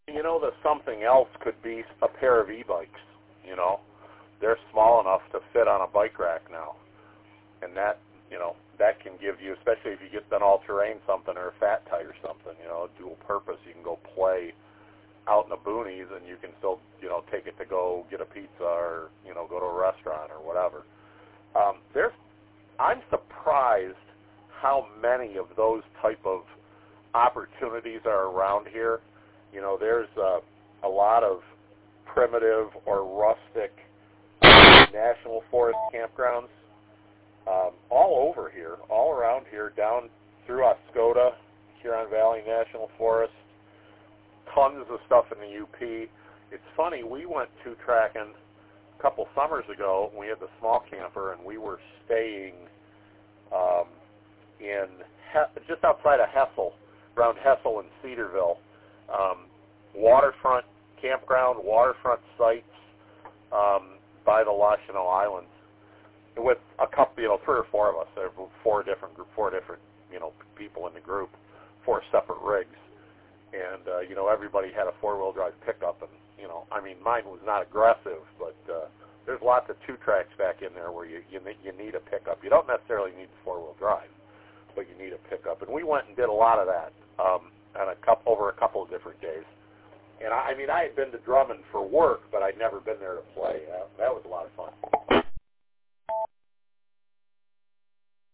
You know, the something else could be a pair of e-bikes. You know, they're small enough to fit on a bike rack now, and that, you know, that can give you, especially if you get an all-terrain something or a fat tire or something, you know, dual purpose. You can go play out in the boonies, and you can still, you know, take it to go get a pizza or, you know, go to a restaurant or whatever. I'm surprised how many of those type of opportunities are around here. You know, there's a lot of primitive or rustic national forest campgrounds all over here, all around here, down through Oscoda, Huron Valley National Forest, tons of stuff in the UP. It's funny, we went two-tracking a couple summers ago. We had the small camper, and we were staying in just outside of Hessel, around Hessel and Cedarville. Waterfront campground, waterfront sites by the Lachino Islands, with a couple, you know, 3 or 4 of us. There were four different, you know, people in the group, 4 separate rigs, and you know, everybody had a 4-wheel drive pickup, and you know, I mean, mine was not aggressive, but there's lots of 2 tracks back in there where you need a pickup. You don't necessarily need the 4-wheel drive, but you need a pickup, and we went and did a lot of that over a couple of different days. And I mean, I had been to Drummond for work, but I'd never been there to play. That was a lot of fun.